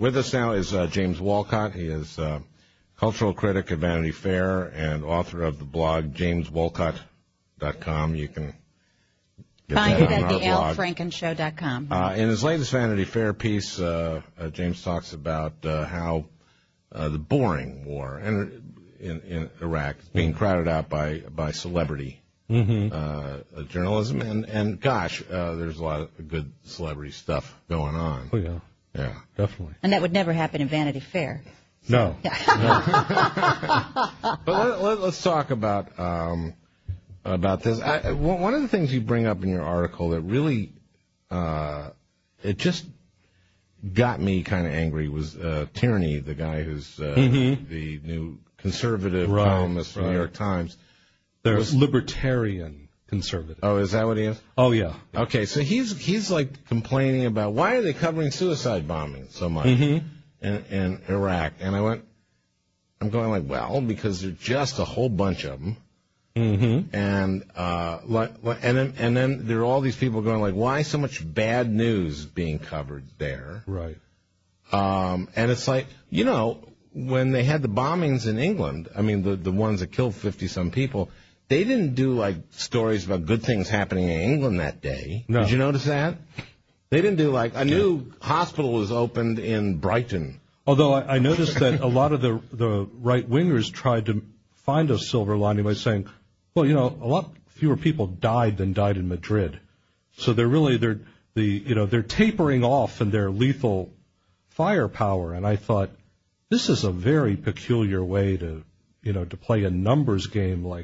With us now is James Wolcott. He is cultural critic at Vanity Fair and author of the blog jameswolcott.com. You can find it at the alfrankenshow.com. In his latest Vanity Fair piece, James talks about how the boring war in Iraq is being crowded out by celebrity journalism, and gosh, there's a lot of good celebrity stuff going on. Oh yeah, yeah, definitely. And that would never happen in Vanity Fair. No. But let's talk about this. One of the things you bring up in your article that really it just got me kind of angry was Tierney, the guy who's the new conservative columnist for the New York Times. There's libertarian conservative. Oh, is that what he is? Oh, yeah. Okay, so he's like complaining about why are they covering suicide bombing so much in Iraq? And I'm going like, well, because there's just a whole bunch of them. And then there are all these people going like, why so much bad news being covered there? Right. And it's like, when they had the bombings in England, I mean, the ones that killed 50-some people, they didn't do like stories about good things happening in England that day. No. Did you notice that? They didn't do like a new hospital was opened in Brighton. Although I noticed that a lot of the right wingers tried to find a silver lining by saying, well, a lot fewer people died than died in Madrid. So they're tapering off in their lethal firepower. And I thought, this is a very peculiar way to play a numbers game, like,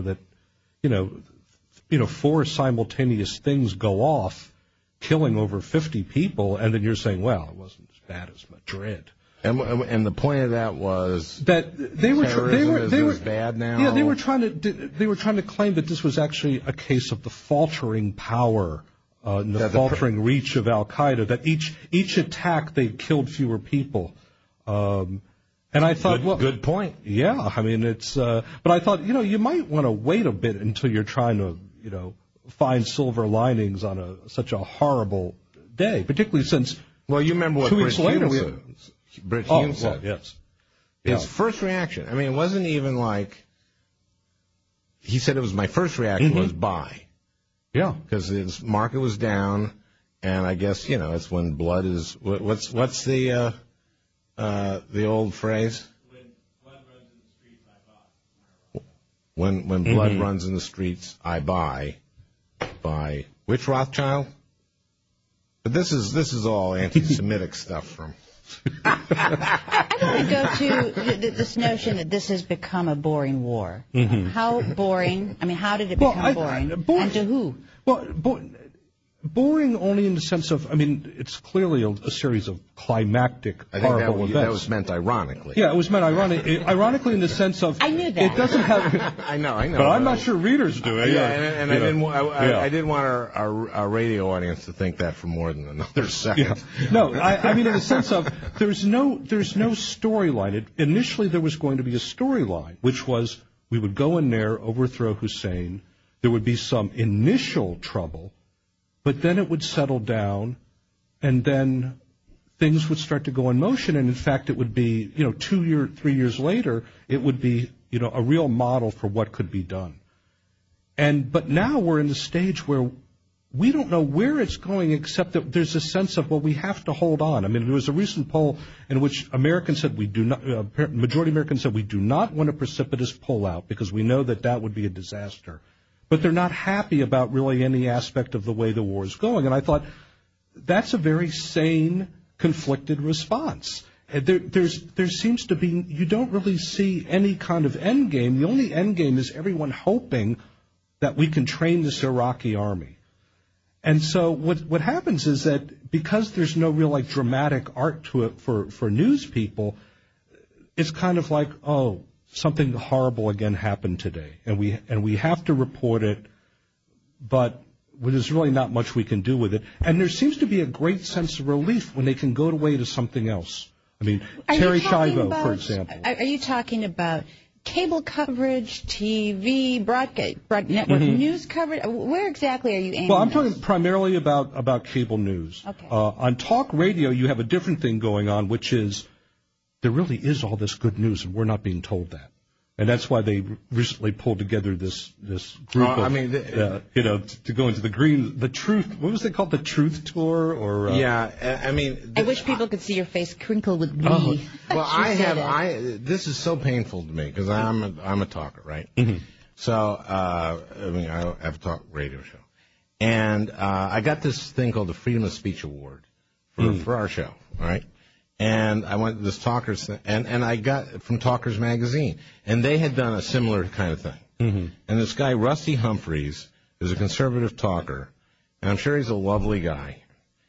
four simultaneous things go off, killing over 50 people, and then you're saying, well, it wasn't as bad as Madrid. And the point of that was that they were bad now. Yeah, they were trying to claim that this was actually a case of the faltering power, the faltering reach of Al Qaeda. That each attack they killed fewer people. And I thought, good point. Yeah, I mean it's. But I thought, you might want to wait a bit until you're trying to, find silver linings on such a horrible day, particularly since. Well, you remember what 2 weeks later Brit Hume said. Well, yes. His first reaction. I mean, it wasn't even like. He said it was my first reaction was buy. Yeah. Because his market was down, and I guess it's when blood is. What's the old phrase? When blood runs in the streets, I buy. By which Rothschild? But this is all anti-Semitic stuff from. I want to go to this notion that this has become a boring war. How boring? I mean, how did it become boring? And to who? Well, boring only in the sense of, I mean, it's clearly a series of climactic, horrible events. That was meant ironically. Yeah, it was meant ironically in the sense of. I knew that. It doesn't have. I know. But I'm not sure readers do. Yeah, and I didn't want our radio audience to think that for more than another second. Yeah. No, I mean in the sense of there's no storyline. Initially, there was going to be a storyline, which was we would go in there, overthrow Hussein. There would be some initial trouble. But then it would settle down, and then things would start to go in motion. And in fact, it would be, 3 years later, it would be, a real model for what could be done. But now we're in the stage where we don't know where it's going, except that there's a sense of, we have to hold on. I mean, there was a recent poll in which Americans said majority Americans said we do not want a precipitous pullout because we know that would be a disaster. But they're not happy about really any aspect of the way the war is going. And I thought, that's a very sane, conflicted response. There seems to be, you don't really see any kind of end game. The only end game is everyone hoping that we can train this Iraqi army. And so what happens is that because there's no real dramatic art to it for news people, it's kind of like, something horrible again happened today, and we have to report it, but there's really not much we can do with it. And there seems to be a great sense of relief when they can go away to something else. I mean, Terry Schiavo, for example. Are you talking about cable coverage, TV, broadcast, network news coverage? Where exactly are you aiming? Well, I'm talking primarily about cable news. Okay. On talk radio, you have a different thing going on, which is there really is all this good news, and we're not being told that. And that's why they recently pulled together this group to go into the truth. What was it called? The Truth Tour, or I wish people could see your face crinkle with glee. Well, this is so painful to me because I'm a talker, right? Mm-hmm. So I have a talk radio show, and I got this thing called the Freedom of Speech Award for our show, right? And I went to this Talkers thing, and I got it from Talkers Magazine, and they had done a similar kind of thing. Mm-hmm. And this guy, Rusty Humphreys, is a conservative talker, and I'm sure he's a lovely guy.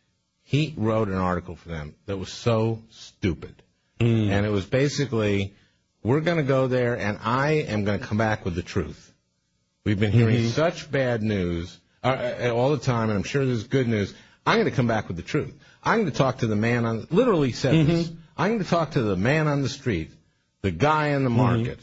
He wrote an article for them that was so stupid. And it was basically, we're going to go there, and I am going to come back with the truth. We've been hearing such bad news all the time, and I'm sure there's good news. I'm going to come back with the truth. I'm going to talk to the man on, literally said this, I'm going to talk to the man on the street, the guy in the market.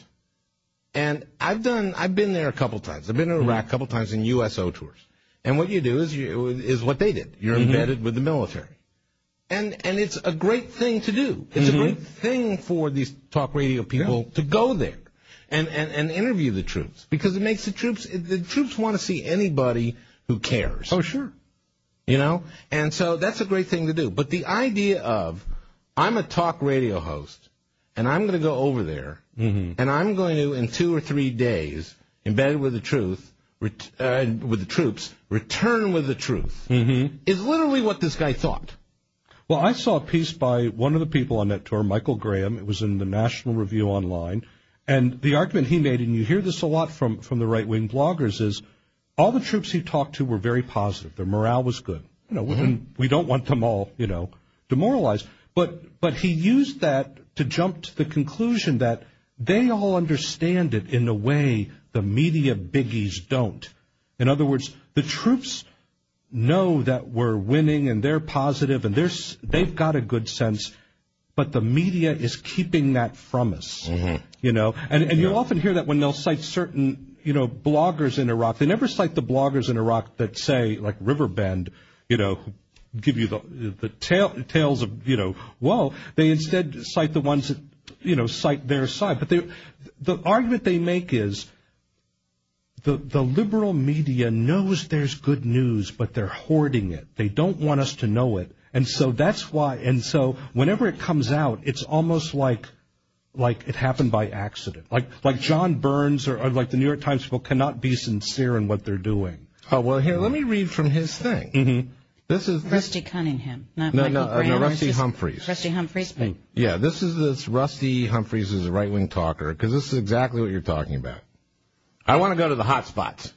And I've been there a couple times. I've been to Iraq a couple times in USO tours. And what you do is what they did. You're embedded with the military. And it's a great thing to do. It's a great thing for these talk radio people to go there and interview the troops, because it makes the troops want to see anybody who cares. Oh, sure. You know? And so that's a great thing to do. But the idea of, I'm a talk radio host, and I'm going to go over there, and I'm going to, in 2 or 3 days, embedded with the truth, with the troops, return with the truth, is literally what this guy thought. Well, I saw a piece by one of the people on that tour, Michael Graham. It was in the National Review Online. And the argument he made, and you hear this a lot from the right-wing bloggers, is all the troops he talked to were very positive. Their morale was good. You know, and we don't want them all, demoralized. But he used that to jump to the conclusion that they all understand it in a way the media biggies don't. In other words, the troops know that we're winning and they're positive and they've got a good sense, but the media is keeping that from us. And you'll often hear that when they'll cite certain bloggers in Iraq. They never cite the bloggers in Iraq that say, like Riverbend, who give you the tales of, woe. They instead cite the ones that, cite their side. But the argument they make is the liberal media knows there's good news, but they're hoarding it. They don't want us to know it. And so that's why, and so whenever it comes out, it's almost like it happened by accident. Like John Burns or like the New York Times people cannot be sincere in what they're doing. Oh, well, here, let me read from his thing. This is Rusty Cunningham, not Michael Graham. No, Rusty Humphreys. Rusty Humphreys, but... Yeah, this Rusty Humphreys is a right-wing talker, because this is exactly what you're talking about. I want to go to the hot spots.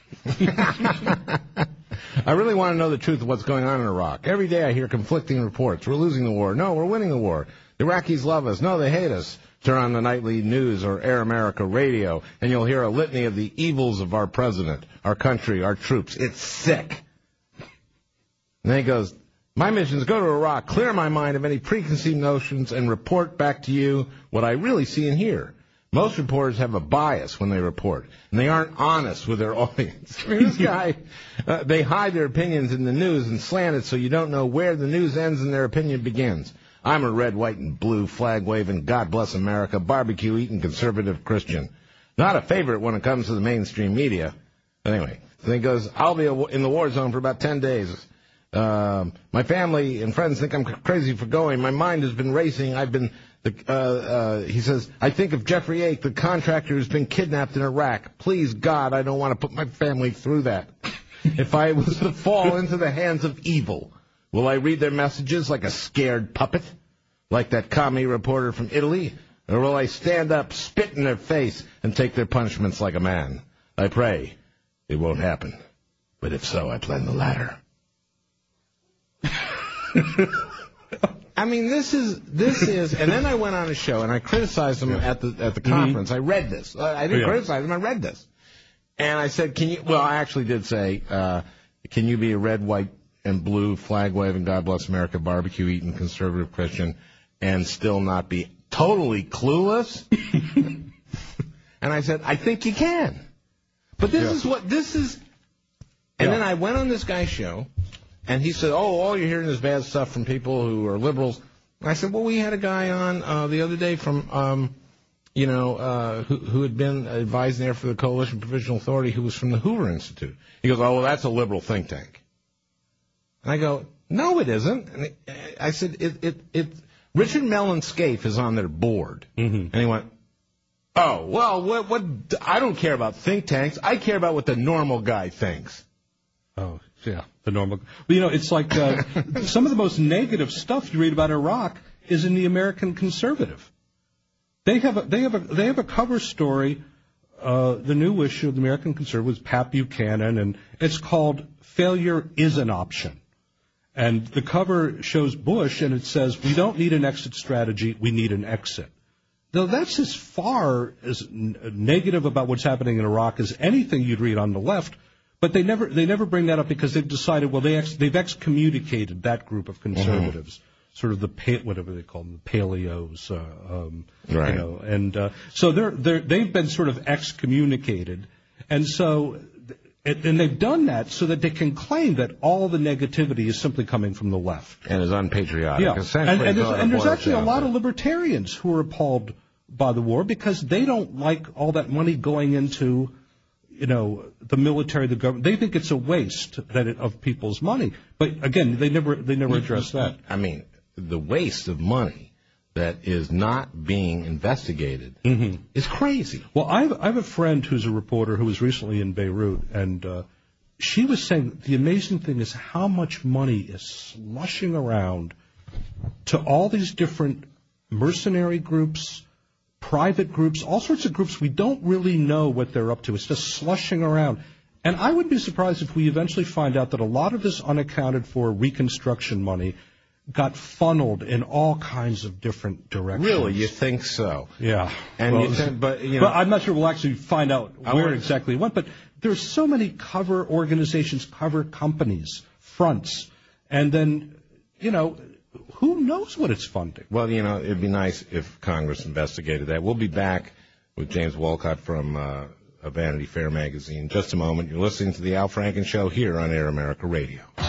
I really want to know the truth of what's going on in Iraq. Every day I hear conflicting reports. We're losing the war. No, we're winning the war. The Iraqis love us. No, they hate us. Turn on the nightly news or Air America radio, and you'll hear a litany of the evils of our president, our country, our troops. It's sick. And then he goes, my mission is go to Iraq, clear my mind of any preconceived notions, and report back to you what I really see and hear. Most reporters have a bias when they report, and they aren't honest with their audience. I mean, this guy, they hide their opinions in the news and slant it so you don't know where the news ends and their opinion begins. I'm a red, white, and blue flag-waving, God bless America, barbecue-eating conservative Christian. Not a favorite when it comes to the mainstream media. Anyway, then he goes, I'll be in the war zone for about 10 days. My family and friends think I'm crazy for going. My mind has been racing. He says, I think of Jeffrey Ake, the contractor who's been kidnapped in Iraq. Please, God, I don't want to put my family through that. If I was to fall into the hands of evil, will I read their messages like a scared puppet, like that commie reporter from Italy? Or will I stand up, spit in their face, and take their punishments like a man? I pray it won't happen. But if so, I plan the latter. I mean, this is, and then I went on a show and I criticized him at the conference. I read this. I didn't criticize him. I read this, and I said, I actually did say, can you be a red, white, and blue flag waving, God bless America, barbecue eating conservative Christian, and still not be totally clueless? And I said, I think you can. But this is. And then I went on this guy's show, and he said, all you're hearing is bad stuff from people who are liberals. And I said, well, we had a guy on the other day from, who had been advising there for the Coalition Provisional Authority, who was from the Hoover Institute. He goes, oh, well, that's a liberal think tank. And I go, no, it isn't. And I said, Richard Mellon Scaife is on their board. And he went, oh, well, what? I don't care about think tanks. I care about what the normal guy thinks. Oh, yeah, the normal. Well, it's like some of the most negative stuff you read about Iraq is in the American Conservative. They have a cover story, the new issue of the American Conservative with Pat Buchanan, and it's called "Failure is an Option." And the cover shows Bush, and it says, "We don't need an exit strategy; we need an exit." Now, that's as far as negative about what's happening in Iraq as anything you'd read on the left. But they never bring that up because they've decided, well, they've excommunicated that group of conservatives, sort of whatever they call them, the paleos, right? And so they've been sort of excommunicated, and so and they've done that so that they can claim that all the negativity is simply coming from the left and is unpatriotic. Yeah, and there's actually a lot of libertarians who are appalled by the war because they don't like all that money going into the military, the government. They think it's a waste of people's money. But again, they never address that. I mean, the waste of money that is not being investigated is crazy. Well, I have a friend who's a reporter who was recently in Beirut, and she was saying the amazing thing is how much money is slushing around to all these different mercenary groups, private groups, all sorts of groups. We don't really know what they're up to. It's just slushing around. And I wouldn't be surprised if we eventually find out that a lot of this unaccounted for reconstruction money got funneled in all kinds of different directions. Really? You think so? Yeah. And but I'm not sure we'll actually find out where exactly it went. But there's so many cover organizations, cover companies, fronts, and then, who knows what it's funding? Well, it'd be nice if Congress investigated that. We'll be back with James Wolcott from Vanity Fair magazine in just a moment. You're listening to the Al Franken Show here on Air America Radio.